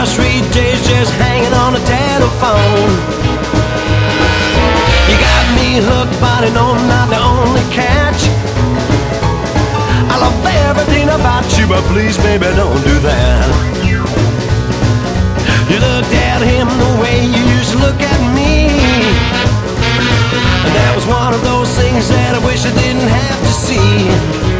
just 3 days just hanging on the telephone. You got me hooked, but I know I'm not the only catch. I love everything about you, but please, baby, don't do that. You looked at him the way you used to look at me, and that was one of those things that I wish I didn't have to see.